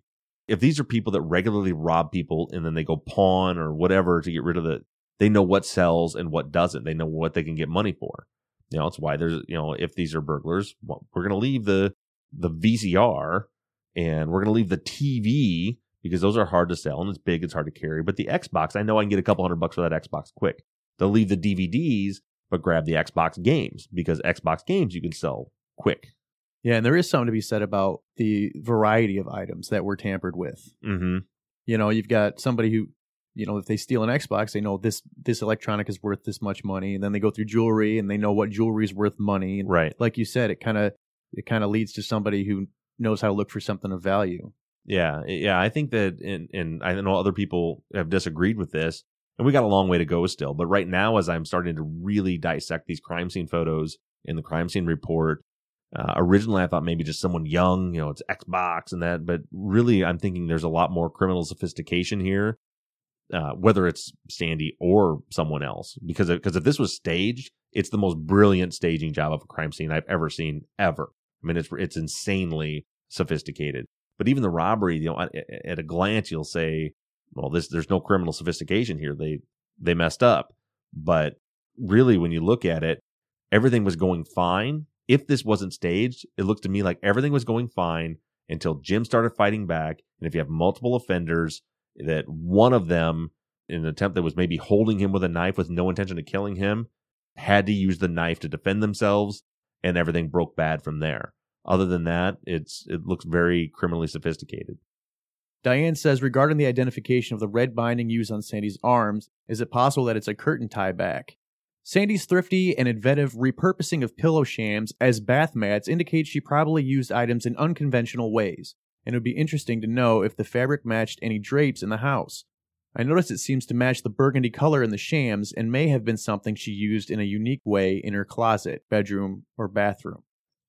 if these are people that regularly rob people and then they go pawn or whatever to get rid of the, they know what sells and what doesn't. They know what they can get money for. You know, it's why there's, you know, if these are burglars, well, we're going to leave the, the V C R and we're going to leave the T V because those are hard to sell and it's big, it's hard to carry. But the Xbox, I know I can get a couple hundred bucks for that Xbox quick. They'll leave the D V Ds, but grab the Xbox games because Xbox games you can sell quick. Yeah, and there is something to be said about the variety of items that were tampered with. Mm-hmm. You know, you've got somebody who, you know, if they steal an Xbox, they know this this electronic is worth this much money, and then they go through jewelry and they know what jewelry is worth money. And right. Like you said, it kind of it kind of leads to somebody who knows how to look for something of value. Yeah, yeah. I think that, and and I know other people have disagreed with this, and we got a long way to go still. But right now, as I'm starting to really dissect these crime scene photos in the crime scene report. Uh, originally, I thought maybe just someone young, you know, it's Xbox and that, but really, I'm thinking there's a lot more criminal sophistication here, uh, whether it's Sandy or someone else. Because because if this was staged, it's the most brilliant staging job of a crime scene I've ever seen, ever. I mean, it's it's insanely sophisticated. But even the robbery, you know, at, at a glance, you'll say, well, this there's no criminal sophistication here. They they messed up. But really, when you look at it, everything was going fine. If this wasn't staged, it looks to me like everything was going fine until Jim started fighting back. And if you have multiple offenders, that one of them, in an attempt that was maybe holding him with a knife with no intention of killing him, had to use the knife to defend themselves, and everything broke bad from there. Other than that, it's it looks very criminally sophisticated. Diane says, regarding the identification of the red binding used on Sandy's arms, is it possible that it's a curtain tie back? Sandy's thrifty and inventive repurposing of pillow shams as bath mats indicates she probably used items in unconventional ways, and it would be interesting to know if the fabric matched any drapes in the house. I noticed it seems to match the burgundy color in the shams and may have been something she used in a unique way in her closet, bedroom, or bathroom.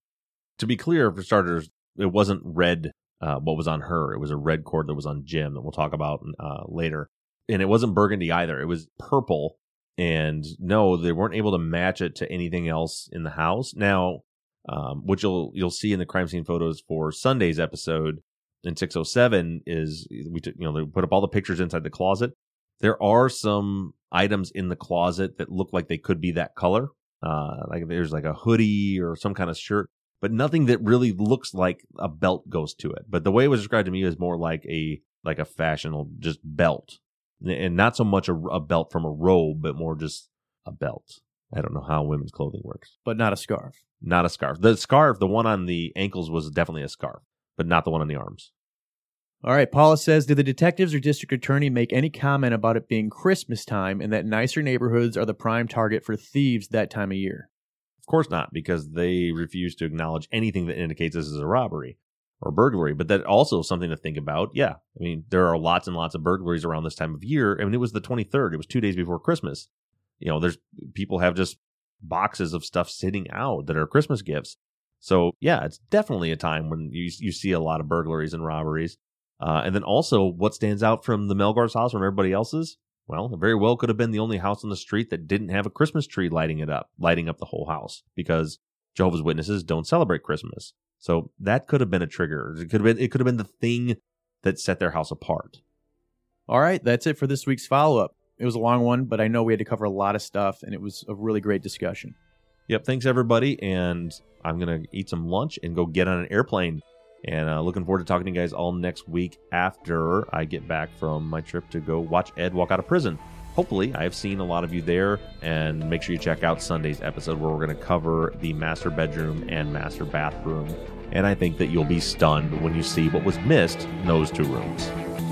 To be clear, for starters, it wasn't red uh, what was on her. It was a red cord that was on Jim that we'll talk about uh, later. And it wasn't burgundy either. It was purple. And no, they weren't able to match it to anything else in the house. Now, um, what you'll you'll see in the crime scene photos for Sunday's episode in six oh seven is we took, you know, they put up all the pictures inside the closet. There are some items in the closet that look like they could be that color. Uh, like there's like a hoodie or some kind of shirt, but nothing that really looks like a belt goes to it. But the way it was described to me is more like a like a fashionable just belt. And not so much a, a belt from a robe, but more just a belt. I don't know how women's clothing works. But not a scarf. Not a scarf. The scarf, the one on the ankles was definitely a scarf, but not the one on the arms. All right, Paula says, did the detectives or district attorney make any comment about it being Christmas time and that nicer neighborhoods are the prime target for thieves that time of year? Of course not, because they refuse to acknowledge anything that indicates this is a robbery or burglary. But that also is something to think about. Yeah, I mean, there are lots and lots of burglaries around this time of year. I mean, it was the twenty-third. It was two days before Christmas. You know, there's people have just boxes of stuff sitting out that are Christmas gifts. So, yeah, it's definitely a time when you you see a lot of burglaries and robberies. Uh, and then also, what stands out from the Melgar's house from everybody else's? Well, it very well could have been the only house on the street that didn't have a Christmas tree lighting it up, lighting up the whole house, because Jehovah's Witnesses don't celebrate Christmas. So that could have been a trigger. It could have been, it could have been the thing that set their house apart. All right, that's it for this week's follow-up. It was a long one, but I know we had to cover a lot of stuff, and it was a really great discussion. Yep, thanks everybody, and I'm going to eat some lunch and go get on an airplane. And uh, looking forward to talking to you guys all next week after I get back from my trip to go watch Ed walk out of prison. Hopefully, I have seen a lot of you there, and make sure you check out Sunday's episode where we're going to cover the master bedroom and master bathroom. And I think that you'll be stunned when you see what was missed in those two rooms.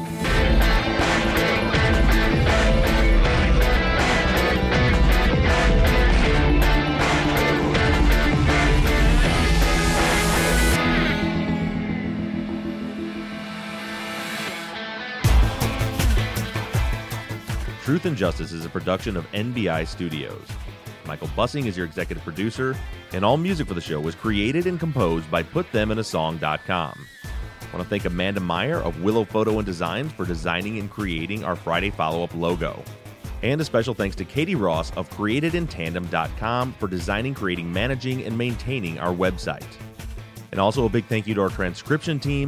Truth and Justice is a production of N B I Studios. Michael Bussing is your executive producer, and all music for the show was created and composed by put them in a song dot com. I want to thank Amanda Meyer of Willow Photo and Designs for designing and creating our Friday follow-up logo. And a special thanks to Katie Ross of created in tandem dot com for designing, creating, managing, and maintaining our website. And also a big thank you to our transcription team,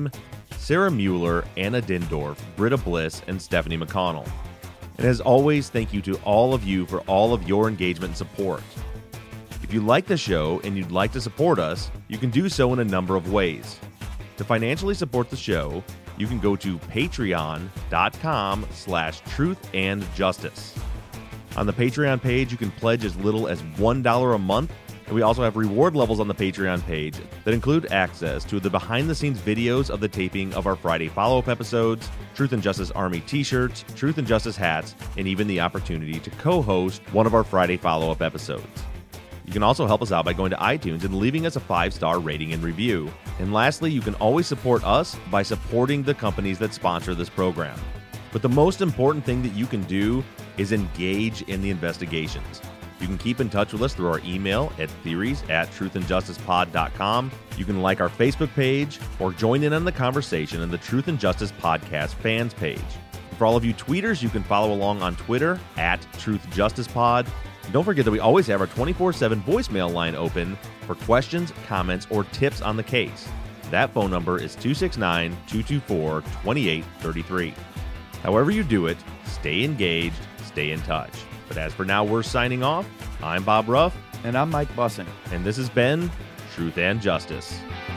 Sarah Mueller, Anna Dindorf, Britta Bliss, and Stephanie McConnell. And as always, thank you to all of you for all of your engagement and support. If you like the show and you'd like to support us, you can do so in a number of ways. To financially support the show, you can go to patreon.com slash truth and justice. On the Patreon page, you can pledge as little as one dollar a month, and we also have reward levels on the Patreon page that include access to the behind-the-scenes videos of the taping of our Friday follow-up episodes, Truth and Justice Army t-shirts, Truth and Justice hats, and even the opportunity to co-host one of our Friday follow-up episodes. You can also help us out by going to iTunes and leaving us a five-star rating and review. And lastly, you can always support us by supporting the companies that sponsor this program. But the most important thing that you can do is engage in the investigations. You can keep in touch with us through our email at theories at truthandjusticepod dot com. You can like our Facebook page or join in on the conversation in the Truth and Justice Podcast fans page. For all of you tweeters, you can follow along on Twitter at TruthJusticePod. And don't forget that we always have our twenty-four seven voicemail line open for questions, comments, or tips on the case. That phone number is two six nine, two two four, two eight three three. However you do it, stay engaged, stay in touch. But as for now, we're signing off. I'm Bob Ruff. And I'm Mike Bussing. And this has been Truth and Justice.